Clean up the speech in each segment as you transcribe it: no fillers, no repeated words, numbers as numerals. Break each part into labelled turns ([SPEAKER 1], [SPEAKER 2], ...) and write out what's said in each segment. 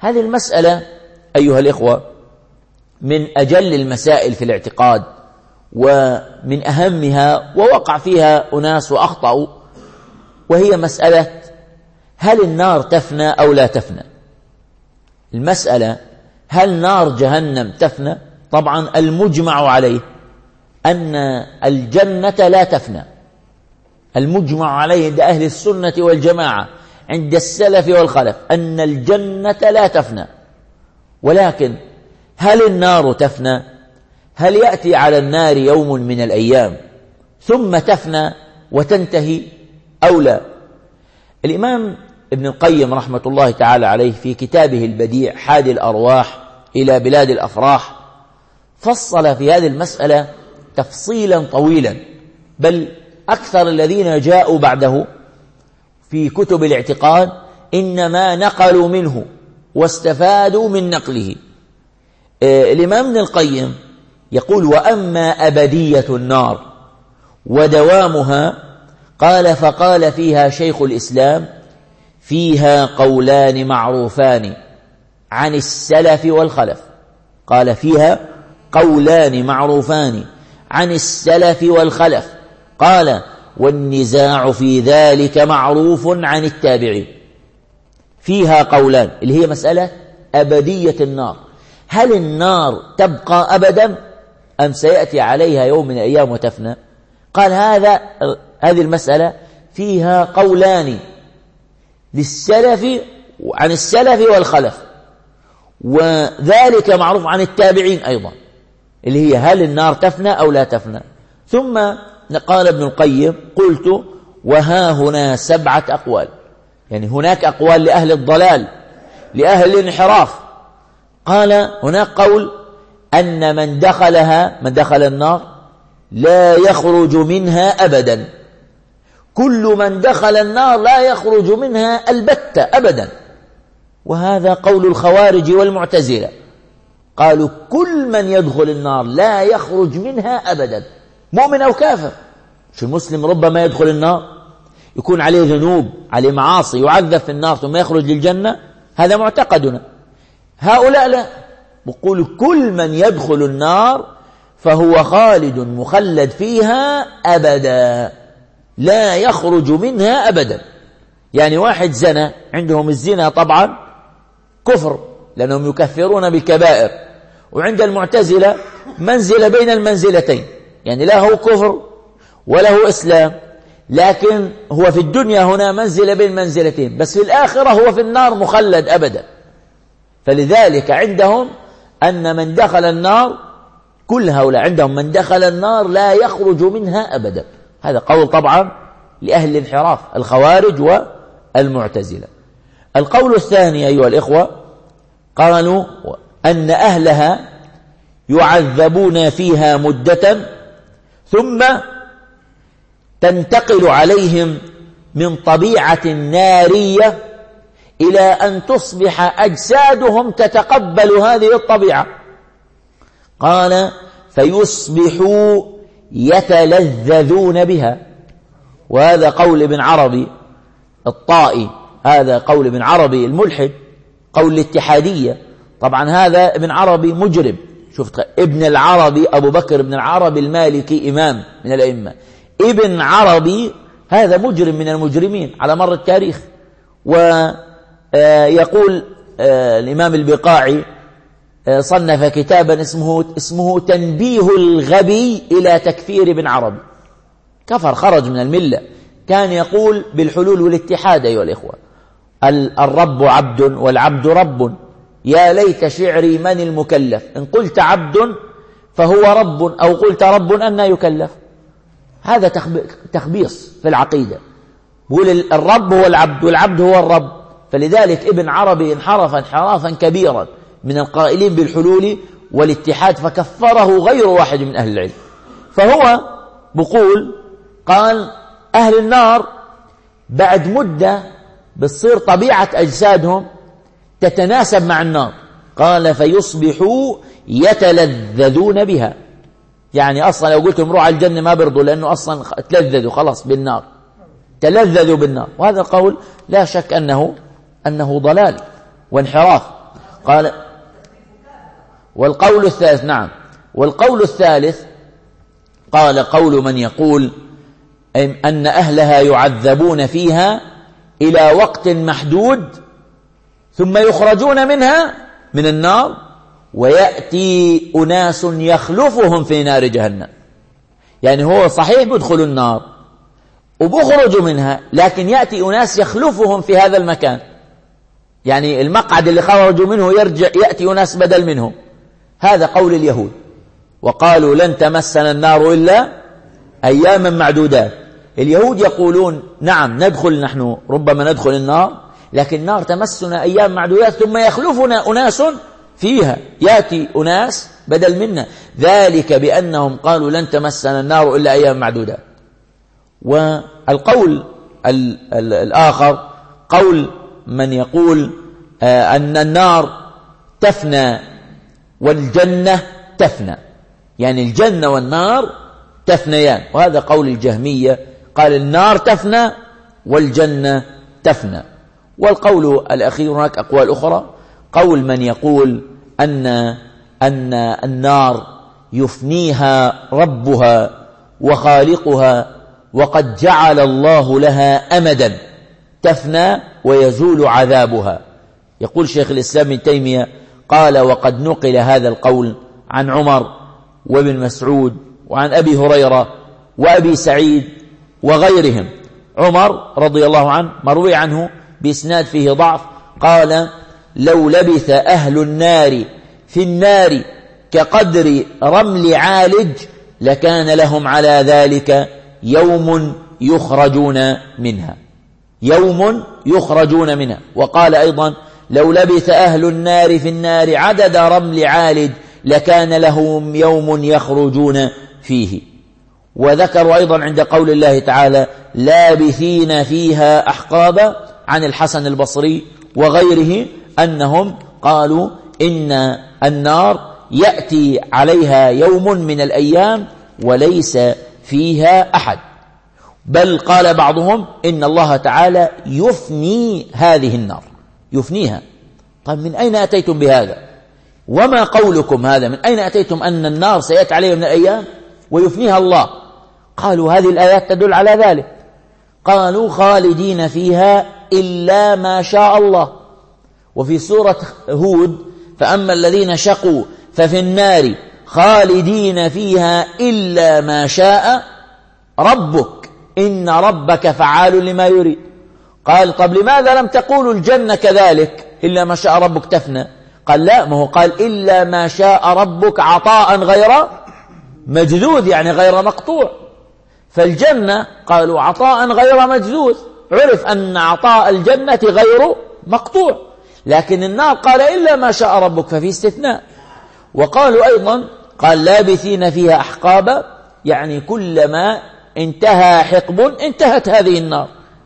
[SPEAKER 1] هذه المسألة أيها الإخوة من أجل المسائل في الاعتقاد ومن أهمها، ووقع فيها أناس وأخطأوا، وهي مسألة هل النار تفنى أو لا تفنى. المسألة هل نار جهنم تفنى؟ طبعا المجمع عليه أن الجنة لا تفنى، المجمع عليه عند أهل السنة والجماعة عند السلف والخلف أن الجنة لا تفنى. ولكن هل النار تفنى؟ هل يأتي على النار يوم من الأيام ثم تفنى وتنتهي أو لا؟ الإمام ابن القيم رحمة الله تعالى عليه في كتابه البديع حادي الأرواح إلى بلاد الأفراح فصل في هذه المسألة تفصيلا طويلا، بل أكثر الذين جاءوا بعده في كتب الاعتقاد إنما نقلوا منه واستفادوا من نقله. الإمام ابن القيم يقول: وأما أبدية النار ودوامها قال فقال فيها شيخ الإسلام: فيها قولان معروفان عن السلف والخلف. قال: فيها قولان معروفان عن السلف والخلف. قال: والنزاع في ذلك معروف عن التابعين. فيها قولان اللي هي مسألة أبدية النار، هل النار تبقى أبدا أم سيأتي عليها يوم من الأيام وتفنى؟ قال: هذه المسألة فيها قولان للسلف عن السلف والخلف، وذلك معروف عن التابعين أيضا، اللي هي هل النار تفنى أو لا تفنى. ثم قال ابن القيم: قلت: وها هنا 7 أقوال، يعني هناك أقوال لأهل الضلال لأهل الانحراف. قال: هناك قول أن من دخل النار لا يخرج منها أبدا، كل من دخل النار لا يخرج منها البتة أبدا، وهذا قول الخوارج والمعتزلة، قالوا كل من يدخل النار لا يخرج منها أبدا، مؤمن أو كافر. شو المسلم ربما يدخل النار يكون عليه ذنوب عليه معاصي يعذب في النار ثم يخرج للجنة، هذا معتقدنا. هؤلاء لا، بقول كل من يدخل النار فهو خالد مخلد فيها أبدا لا يخرج منها أبدا. يعني واحد زنى، عندهم الزنا طبعا كفر لأنهم يكفرون بالكبائر، وعند المعتزلة منزلة بين المنزلتين، يعني لا هو كفر ولا هو إسلام، لكن هو في الدنيا هنا منزلة بين منزلتين، بس في الآخرة هو في النار مخلد أبدا. فلذلك عندهم أن من دخل النار، كل هؤلاء عندهم من دخل النار لا يخرج منها أبدا. هذا قول طبعا لأهل الانحراف الخوارج والمعتزلة. القول الثاني أيها الإخوة قالوا أن أهلها يعذبون فيها مدة ثم تنتقل عليهم من طبيعة نارية إلى أن تصبح أجسادهم تتقبل هذه الطبيعة. قال: فيصبحوا يتلذذون بها. وهذا قول ابن عربي الطائي، هذا قول ابن عربي الملحد، قول الاتحادية. طبعا هذا ابن عربي مجرم، شفت ابن العربي أبو بكر ابن العربي المالكي إمام من الأئمة، ابن عربي هذا مجرم من المجرمين على مر التاريخ. ويقول الإمام البقاعي صنف كتابا اسمه تنبيه الغبي إلى تكفير ابن عربي، كفر خرج من الملة، كان يقول بالحلول والاتحاد أيها الإخوة، الرب عبد والعبد رب، يا ليت شعري من المكلف، إن قلت عبد فهو رب أو قلت رب أن يكلف. هذا تخبيص في العقيدة، يقول الرب هو العبد والعبد هو الرب. فلذلك ابن عربي انحرف انحرافا كبيرا من القائلين بالحلول والاتحاد، فكفره غير واحد من أهل العلم. فهو بقول قال أهل النار بعد مدة بتصير طبيعة أجسادهم تتناسب مع النار. قال: فيصبحوا يتلذذون بها، يعني أصلا لو قلت لهم روح على الجنة ما برضوا، لأنه أصلا تلذذوا خلاص بالنار، تلذذوا بالنار. وهذا القول لا شك أنه ضلال وانحراف. قال والقول الثالث، نعم، والقول الثالث قال قول من يقول أن أهلها يعذبون فيها إلى وقت محدود ثم يخرجون منها من النار، ويأتي أناس يخلفهم في نار جهنم. يعني هو صحيح بيدخلوا النار وبخرجوا منها، لكن يأتي أناس يخلفهم في هذا المكان، يعني المقعد اللي خرجوا منه يرجع يأتي أناس بدل منهم. هذا قول اليهود، وقالوا لن تمسنا النار إلا أياما معدودات. اليهود يقولون نعم ندخل، نحن ربما ندخل النار، لكن النار تمسنا أيام معدودات ثم يخلفنا أناس فيها، يأتي أناس بدل منا، ذلك بأنهم قالوا لن تمسنا النار إلا أيام معدودات. والقول الآخر قول من يقول أن النار تفنى والجنة تفنى، يعني الجنة والنار تفنيان، وهذا قول الجهمية، قال النار تفنى والجنة تفنى. والقول الأخير، هناك أقوال أخرى، قول من يقول أن النار يفنيها ربها وخالقها، وقد جعل الله لها أمدا تفنى ويزول عذابها. يقول شيخ الإسلام ابن تيمية قال وقد نقل هذا القول عن عمر وابن مسعود وعن أبي هريرة وأبي سعيد وغيرهم. عمر رضي الله عنه مروي عنه بإسناد فيه ضعف، قال لو لبث أهل النار في النار كقدر رمل عالج لكان لهم على ذلك يوم يخرجون منها، يوم يخرجون منها. وقال أيضا لو لبث أهل النار في النار عدد رمل عالج لكان لهم يوم يخرجون فيه. وذكروا أيضا عند قول الله تعالى لابثين فيها أحقابا عن الحسن البصري وغيره أنهم قالوا إن النار يأتي عليها يوم من الأيام وليس فيها أحد، بل قال بعضهم إن الله تعالى يفني هذه النار، يفنيها. طيب من أين أتيتم بهذا؟ وما قولكم هذا؟ من أين أتيتم أن النار سيأتي عليها من الأيام ويفنيها الله؟ قالوا هذه الآيات تدل على ذلك، قالوا خالدين فيها إلا ما شاء الله. وفي سورة هود فأما الذين شقوا ففي النار خالدين فيها إلا ما شاء ربك إن ربك فعال لما يريد. قال طب لماذا لم تقولوا الجنة كذلك إلا ما شاء ربك تفنى؟ قال لا، ما هو قال إلا ما شاء ربك عطاء غير مجذوذ، يعني غير مقطوع. فالجنة قالوا عطاء غير مجذوذ، عرف أن عطاء الجنة غير مقطوع، لكن النار قال إلا ما شاء ربك، ففي استثناء. وقالوا أيضا قال لابثين فيها أحقابا، يعني كلما انتهى حقب انتهت هذه النار.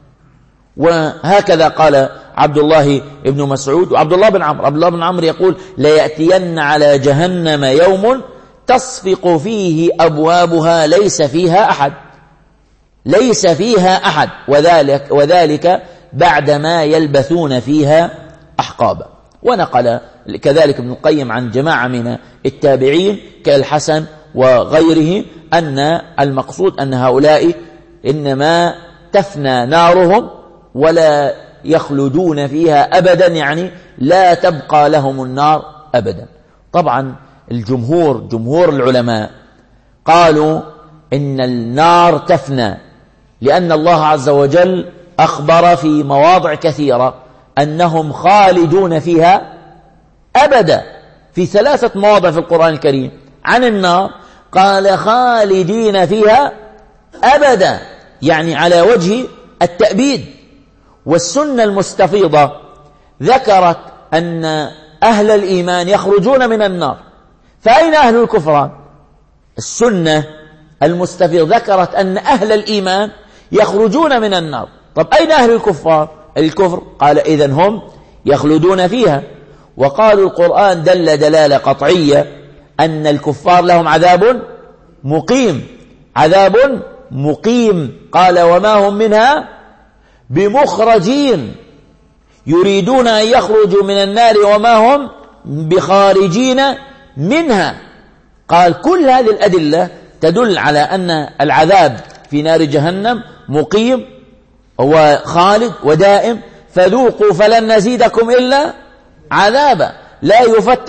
[SPEAKER 1] وهكذا قال عبد الله بن مسعود وعبد الله بن عمرو. عبد الله بن عمرو يقول ليأتين على جهنم يوم تصفق فيه أبوابها ليس فيها أحد، ليس فيها أحد، وذلك بعدما يلبثون فيها أحقابا. ونقل كذلك ابن القيم عن جماعة من التابعين كالحسن وغيره أن المقصود أن هؤلاء إنما تفنى نارهم ولا يخلدون فيها أبدا، يعني لا تبقى لهم النار أبدا. طبعا جمهور العلماء قالوا إن النار تفنى، لأن الله عز وجل أخبر في مواضع كثيرة أنهم خالدون فيها أبدا. في 3 مواضع في القرآن الكريم عن النار قال خالدين فيها أبدا، يعني على وجه التأبيد. والسنة المستفيضة ذكرت أن أهل الإيمان يخرجون من النار، فأين أهل الكفران؟ السنة المستفيضة ذكرت أن أهل الإيمان يخرجون من النار. طب أين أهل الكفر؟ قال إذن هم يخلدون فيها. وقالوا القرآن دل دلالة قطعية أن الكفار لهم عذاب مقيم، عذاب مقيم. قال وما هم منها بمخرجين، يريدون أن يخرجوا من النار وما هم بخارجين منها. قال كل هذه الأدلة تدل على أن العذاب في نار جهنم مقيم وخالد ودائم، فذوقوا فلن نزيدكم إلا عذابا، لا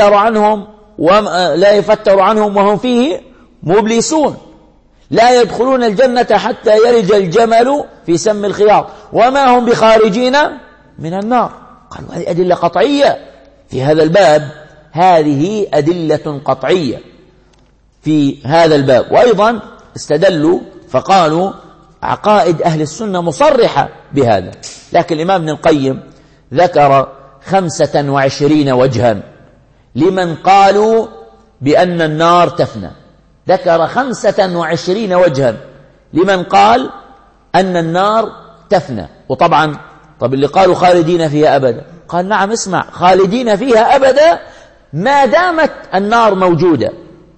[SPEAKER 1] يفتر عنهم وهم فيه مبلسون، لا يدخلون الجنة حتى يلج الجمل في سم الخياط، وما هم بخارجين من النار. قالوا هذه أدلة قطعية في هذا الباب، هذه أدلة قطعية في هذا الباب. وأيضا استدلوا فقالوا عقائد أهل السنة مصرحة بهذا، لكن الإمام ابن القيم ذكر 25 وجها لمن قالوا بأن النار تفنى، ذكر 25 وجها لمن قال أن النار تفنى. وطبعا اللي قالوا خالدين فيها أبدا، قال نعم اسمع، خالدين فيها أبدا ما دامت النار موجودة،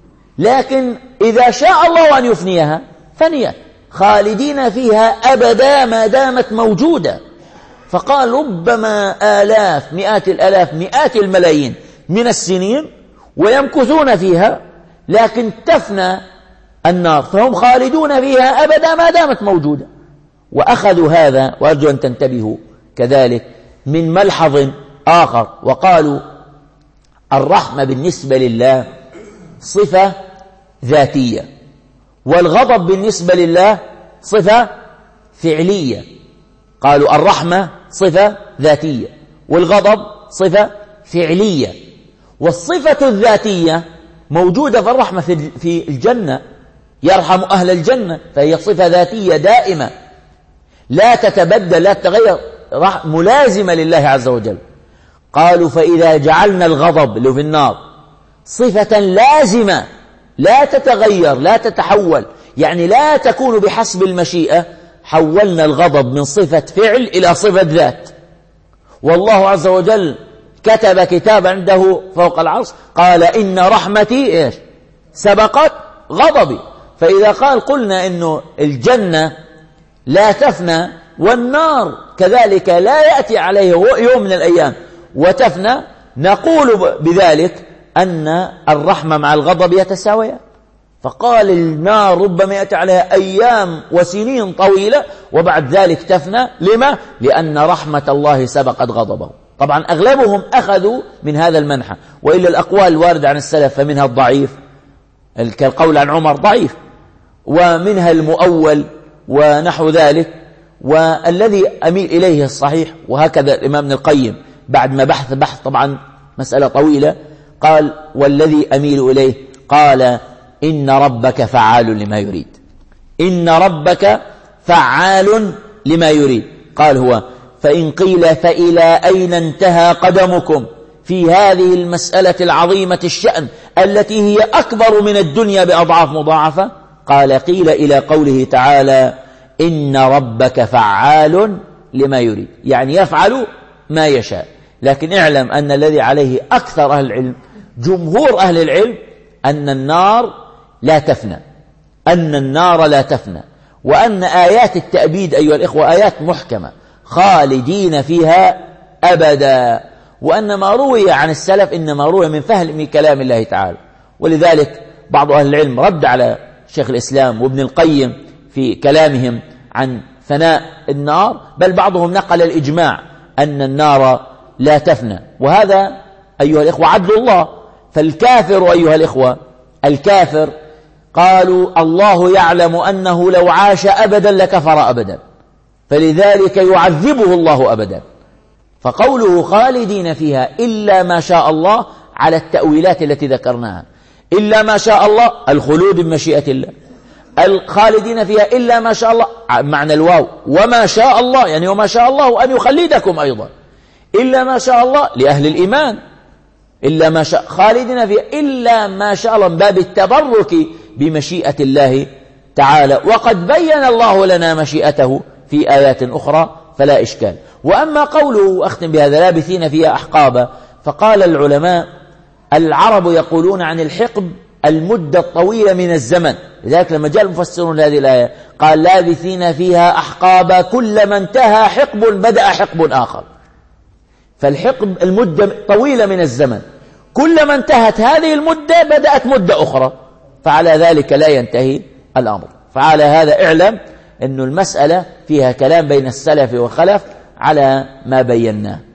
[SPEAKER 1] لكن إذا شاء الله أن يفنيها فنيت، خالدين فيها أبدا ما دامت موجودة. فقال ربما آلاف مئات الآلاف مئات الملايين من السنين ويمكثون فيها، لكن تفنى النار، فهم خالدون فيها أبدا ما دامت موجودة. وأخذوا هذا، وأرجو أن تنتبهوا كذلك، من ملحظ آخر، وقالوا الرحمة بالنسبة لله صفة ذاتية، والغضب بالنسبة لله صفة فعلية. قالوا الرحمة صفة ذاتية والغضب صفة فعلية، والصفة الذاتية موجودة في الرحمة في الجنة، يرحم أهل الجنة، فهي صفة ذاتية دائمة لا تتبدل لا تتغير، ملازمة لله عز وجل. قالوا فإذا جعلنا الغضب اللي في النار صفة لازمة لا تتغير لا تتحول، يعني لا تكون بحسب المشيئة، حولنا الغضب من صفة فعل إلى صفة ذات. والله عز وجل كتب كتابا عنده فوق العرش قال إن رحمتي سبقت غضبي. فإذا قلنا إنه الجنة لا تفنى والنار كذلك لا يأتي عليه يوم من الأيام وتفنى، نقول بذلك أن الرحمة مع الغضب يتساويان. فقال النار ربما يأتي عليها أيام وسنين طويلة وبعد ذلك تفنى. لما؟ لأن رحمة الله سبقت غضبه. طبعا أغلبهم أخذوا من هذا المنحى، وإلا الأقوال الواردة عن السلف فمنها الضعيف كالقول عن عمر ضعيف، ومنها المؤول ونحو ذلك، والذي أميل إليه الصحيح. وهكذا الإمام ابن القيم بعد ما بحث طبعا مسألة طويلة قال والذي أميل إليه قال إن ربك فعال لما يريد، إن ربك فعال لما يريد. قال هو فإن قيل فإلى أين انتهى قدمكم في هذه المسألة العظيمة الشأن التي هي أكبر من الدنيا بأضعاف مضاعفة؟ قال قيل إلى قوله تعالى إن ربك فعال لما يريد، يعني يفعل ما يشاء. لكن اعلم أن الذي عليه أكثر أهل العلم جمهور أهل العلم أن النار لا تفنى، أن النار لا تفنى، وأن آيات التأبيد أيها الإخوة آيات محكمة خالدين فيها أبدا، وأن ما روي عن السلف إنما روي من فهم كلام الله تعالى. ولذلك بعض أهل العلم رد على شيخ الإسلام وابن القيم في كلامهم عن فناء النار، بل بعضهم نقل الإجماع أن النار لا تفنى. وهذا أيها الإخوة عدل الله. فالكافر أيها الإخوة الكافر قالوا الله يعلم أنه لو عاش أبدا لكفر أبدا، فلذلك يعذبه الله أبدا. فقوله خالدين فيها إلا ما شاء الله على التأويلات التي ذكرناها، إلا ما شاء الله الخلود بمشيئة الله، الخالدين فيها إلا ما شاء الله معنى الواو، وما شاء الله يعني وما شاء الله أن يخلدكم أيضا، إلا ما شاء الله لأهل الإيمان، إلا ما شاء خالدين فيها إلا ما شاء الله من باب التبرك بمشيئة الله تعالى. وقد بين الله لنا مشيئته في آيات أخرى فلا إشكال. وأما قوله أختم بهذا لابثين فيها أحقابا، فقال العلماء العرب يقولون عن الحقب المدة الطويلة من الزمن، لذلك لما جاء المفسرون هذه الآية قال لابثين فيها أحقابا كلما انتهى حقب بدأ حقب آخر. فالحقب المدة طويلة من الزمن، كلما انتهت هذه المدة بدأت مدة أخرى، فعلى ذلك لا ينتهي الأمر. فعلى هذا اعلم أن المسألة فيها كلام بين السلف والخلف على ما بيناه.